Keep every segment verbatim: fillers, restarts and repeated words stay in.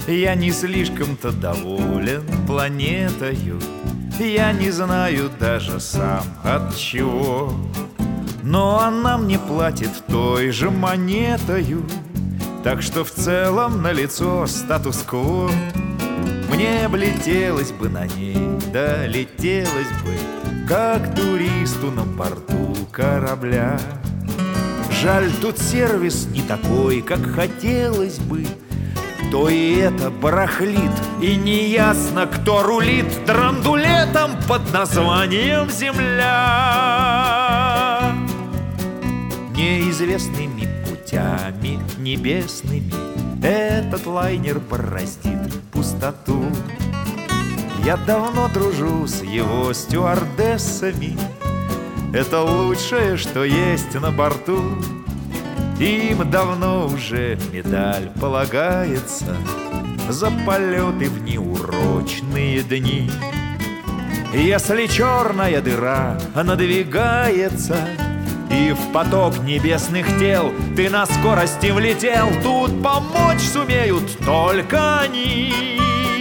Я не слишком-то доволен планетою, я не знаю даже сам от чего, но она мне платит той же монетою, так что в целом налицо статус-кво. Мне б летелось бы на ней, да летелось бы, как туристу на борту корабля. Жаль, тут сервис не такой, как хотелось бы, то и это барахлит, и неясно, кто рулит драндулетом под названием «Земля». Неизвестными путями небесными этот лайнер бороздит пустоту. Я давно дружу с его стюардессами, это лучшее, что есть на борту. Им давно уже медаль полагается за полеты в неурочные дни. Если черная дыра надвигается и в поток небесных тел ты на скорости влетел, тут помочь сумеют только они.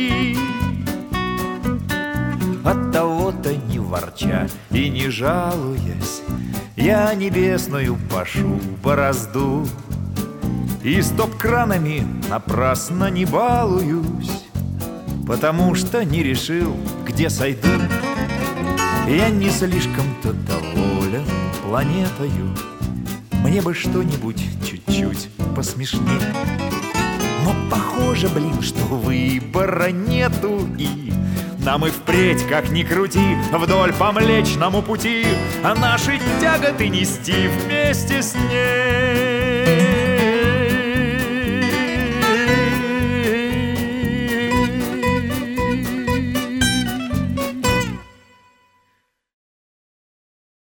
Оттого-то не ворча и не жалуясь, я небесную пашу борозду и стоп-кранами напрасно не балуюсь, потому что не решил, где сойду. Я не слишком-то доволен планетою, мне бы что-нибудь чуть-чуть посмешнее. Но похоже, блин, что выбора нету, и нам и впредь, как ни крути, вдоль по Млечному пути, а наши тяготы нести вместе с ней.